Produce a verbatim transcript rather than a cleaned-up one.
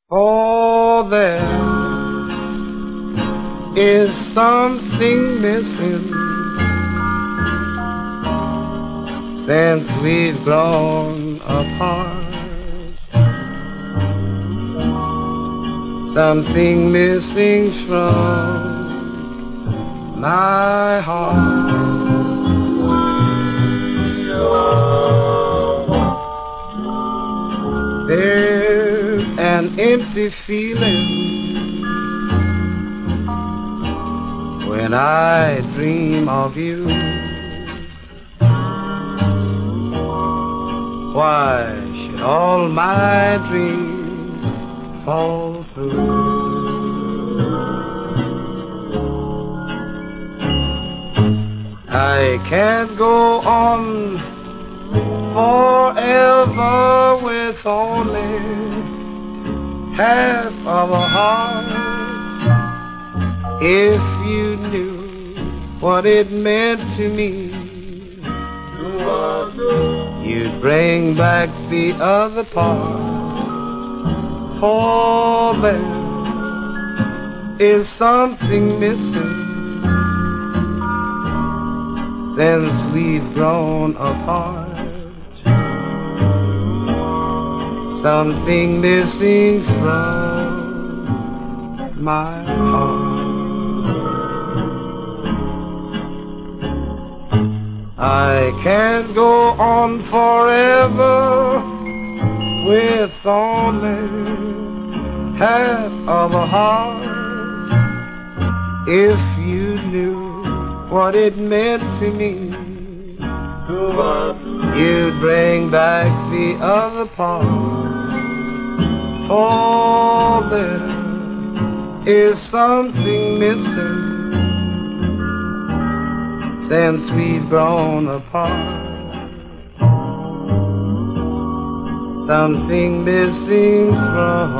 Oh, there is something missing since we've grown apart. Something missing from my heart. There's an empty feeling when I dream of you. Why should all my dreams fall through? I can't go on forever with only half of a heart. If you knew what it meant to me, you'd bring back the other part. For there is something missing since we've grown apart. Something missing from my heart. I can't go on forever with only half of a heart. If you knew what it meant to me, you'd bring back the other part. Oh, there is something missing since we've grown apart. Something missing from